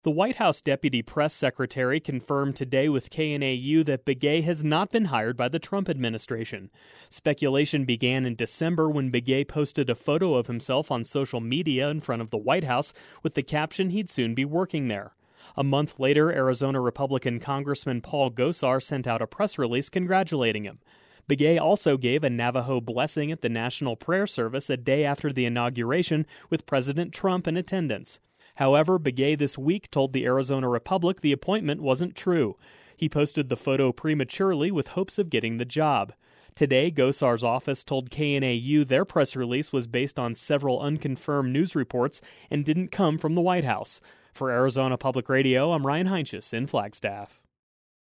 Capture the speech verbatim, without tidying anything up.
The White House Deputy Press Secretary confirmed today with K N A U that Begay has not been hired by the Trump administration. Speculation began in December when Begay posted a photo of himself on social media in front of the White House with the caption he'd soon be working there. A month later, Arizona Republican Congressman Paul Gosar sent out a press release congratulating him. Begay also gave a Navajo blessing at the National Prayer Service a day after the inauguration, with President Trump in attendance. However, Begay this week told the Arizona Republic the appointment wasn't true. He posted the photo prematurely with hopes of getting the job. Today, Gosar's office told K N A U their press release was based on several unconfirmed news reports and didn't come from the White House. For Arizona Public Radio, I'm Ryan Heinsius in Flagstaff.